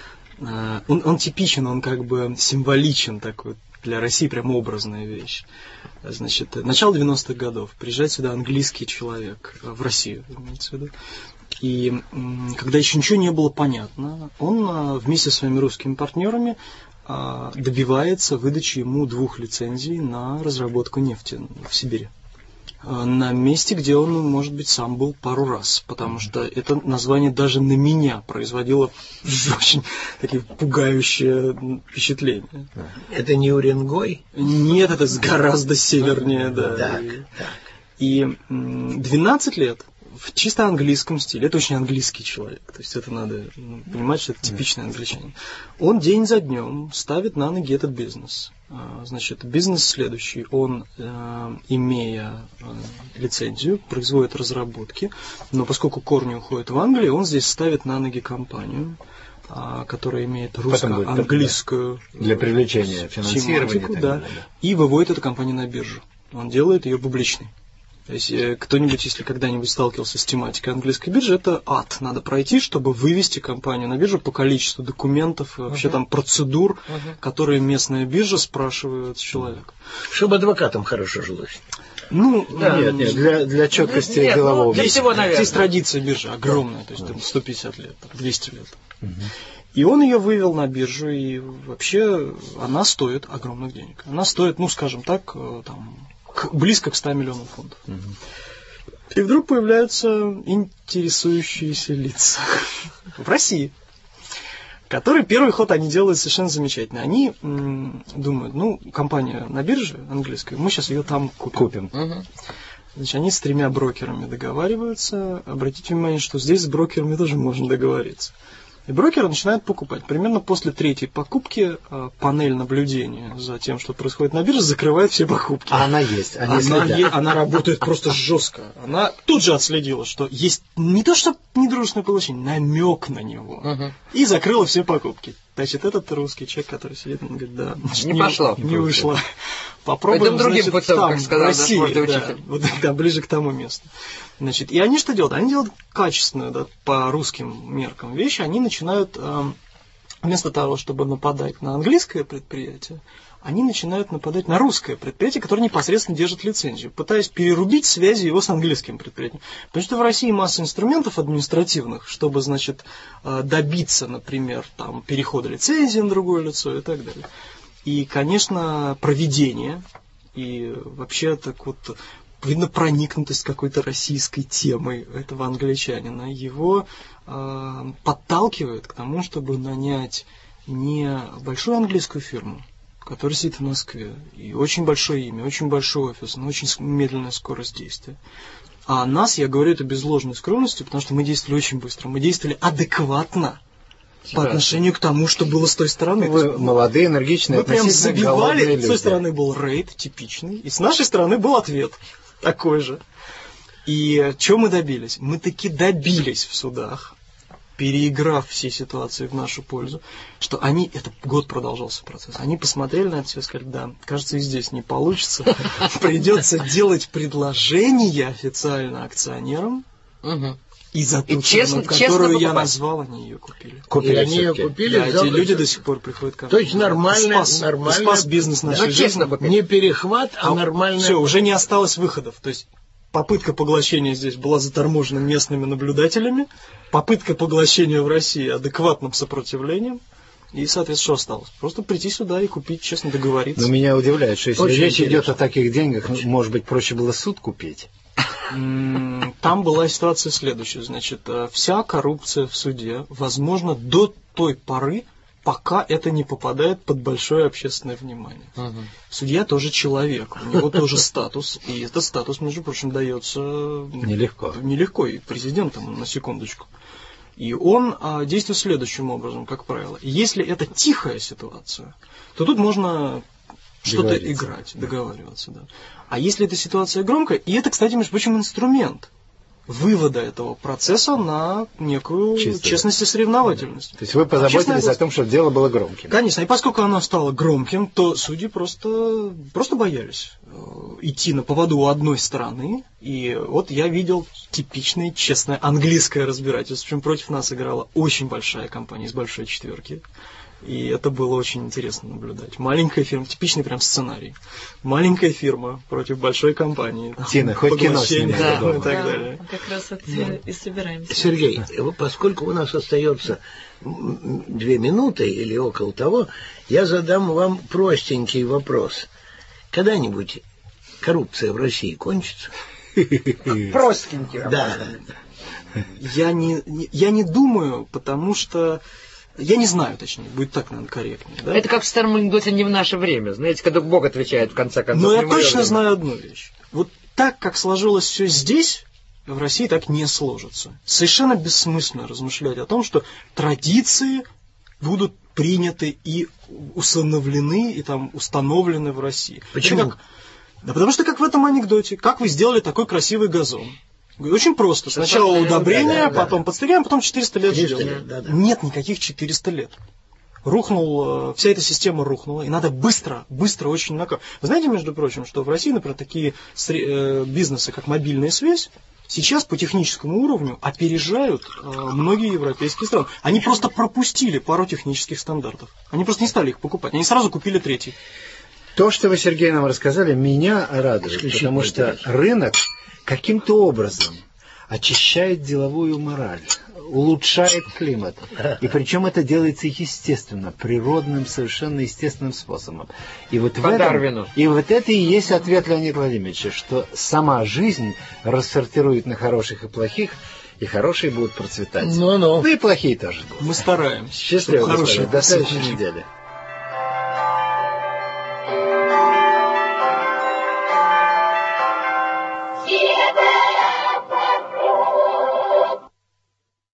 Он типичен, он как бы символичен такой. Для России прям образная вещь. Значит, начало 90-х годов. Приезжает сюда английский человек, в Россию, имеется в виду. И когда еще ничего не было понятно, он вместе со своими русскими партнерами добивается выдачи ему 2 лицензий на разработку нефти в Сибири. На месте, где он, может быть, сам был пару раз, потому что это название даже на меня производило очень такие пугающие впечатления. Это не Уренгой? Нет, это гораздо севернее, да. Так. И 12 лет в чисто английском стиле. Это очень английский человек. То есть это надо понимать, что это типичный англичанин. Он день за днем ставит на ноги этот бизнес. Значит, бизнес следующий. Он, имея лицензию, производит разработки, но поскольку корни уходят в Англию, он здесь ставит на ноги компанию, которая имеет русско-английскую для привлечения финансирования, да, и выводит эту компанию на биржу. Он делает ее публичной. То есть кто-нибудь, если когда-нибудь сталкивался с тематикой английской биржи, это ад. Надо пройти, чтобы вывести компанию на биржу по количеству документов, вообще там процедур, которые местная биржа спрашивает человека. Чтобы адвокатам хорошо жилось. Ну, да, нет, для четкости голового. Здесь традиция биржи огромная, то есть там 150 лет, 200 лет. И он ее вывел на биржу, и вообще она стоит огромных денег. Она стоит, ну, скажем так, там, близко к 100 миллионам фунтов. И вдруг появляются интересующиеся лица в России. Который первый ход они делают совершенно замечательно. Они думают, компания на бирже английская, мы сейчас ее там купим. Значит, они с 3 брокерами договариваются. Обратите внимание, что здесь с брокерами тоже можно договориться. И брокеры начинают покупать. Примерно после 3-й покупки панель наблюдения за тем, что происходит на бирже, закрывает все покупки. А она есть. Она работает просто жестко. Она тут же отследила, что есть не то, что недружественное поглощение, намек на него. И закрыла все покупки. Значит, этот русский человек, который сидит, он говорит, да, не пошло. Не вышло. Попробуем, другим путем, там, как сказал в России, наш учитель. Да, ближе к тому месту. Значит, и они что делают? Они делают качественную, да, по русским меркам вещь. Они начинают, вместо того, чтобы нападать на английское предприятие, они начинают нападать на русское предприятие, которое непосредственно держит лицензию, пытаясь перерубить связи его с английским предприятием. Потому что в России масса инструментов административных, чтобы, значит, добиться, например, там, перехода лицензии на другое лицо и так далее. И, конечно, проведение, и вообще так вот видно проникнутость какой-то российской темой этого англичанина. Его подталкивает к тому, чтобы нанять не большую английскую фирму, которая сидит в Москве, и очень большое имя, очень большой офис, но очень медленная скорость действия. А нас, я говорю это без ложной скромности, потому что мы действовали очень быстро, мы действовали адекватно по отношению к тому, что было с той стороны. Вы молодые, энергичные, мы прям забивали, люди. С той стороны был рейд типичный, и с нашей стороны был ответ такой же. И чего мы добились? Мы таки добились в судах, переиграв все ситуации в нашу пользу, что это год продолжался процесс. Они посмотрели на это все и сказали, да, кажется, и здесь не получится. Придется делать предложение официально акционерам. И за ту цену, которую я назвал, они ее купили. И они ее купили. Да, эти люди до сих пор приходят ко мне. То есть нормально. Спас бизнес нашей жизни. Не перехват, а нормально. Все, уже не осталось выходов. То есть попытка поглощения здесь была заторможена местными наблюдателями. Попытка поглощения в России адекватным сопротивлением. И, соответственно, что осталось? Просто прийти сюда и купить, честно договориться. Но меня удивляет, что если Очень речь интересно. идет о таких деньгах, может быть, проще было суд купить? Там была ситуация следующая. Значит, вся коррупция в суде возможна до той поры, пока это не попадает под большое общественное внимание. Судья тоже человек, у него тоже статус, и этот статус, между прочим, дается нелегко, и президентом, на секундочку. И он действует следующим образом, как правило. Если это тихая ситуация, то тут можно что-то играть, договариваться. Да. А если эта ситуация громкая, и это, кстати, между прочим, инструмент вывода этого процесса на некую честность и соревновательность. То есть вы позаботились о том, чтобы дело было громким? Конечно, и поскольку оно стало громким, то судьи просто боялись идти на поводу у одной стороны. И вот я видел типичное, честное английское разбирательство. Причем против нас играла очень большая компания из большой четверки. И это было очень интересно наблюдать. Маленькая фирма, типичный прям сценарий. Маленькая фирма против большой компании. Тина, хоть кино снимай. Да, и так далее. Как раз вот и собираемся. Сергей, поскольку у нас остается 2 минуты или около того, я задам вам простенький вопрос. Когда-нибудь коррупция в России кончится? Простенький. Да. Я не думаю, потому что... Я не знаю, точнее, будет так, наверное, корректнее. Да? Это как в старом анекдоте «Не в наше время». Знаете, когда Бог отвечает в конце концов. Но я точно знаю одну вещь. Вот так, как сложилось все здесь, в России так не сложится. Совершенно бессмысленно размышлять о том, что традиции будут приняты и усыновлены, и там установлены в России. Почему? Да потому что как в этом анекдоте. Как вы сделали такой красивый газон? Очень просто. Сначала удобрение, потом подстригаем, потом 400 лет ждем. Нет никаких 400 лет. Вся эта система рухнула, и надо быстро очень накапливать. Вы знаете, между прочим, что в России, например, такие бизнесы, как мобильная связь, сейчас по техническому уровню опережают многие европейские страны. Они просто пропустили пару технических стандартов. Они просто не стали их покупать. Они сразу купили 3-й. То, что вы, Сергей, нам рассказали, меня радует, потому что рынок каким-то образом очищает деловую мораль, улучшает климат. И причем это делается естественно, природным, совершенно естественным способом. И вот это и есть ответ Леонида Владимировича, что сама жизнь рассортирует на хороших и плохих, и хорошие будут процветать. Ну-ну. Ну и плохие тоже будут. Мы стараемся. Счастливо, Хорошие господа. До следующей процветали. недели.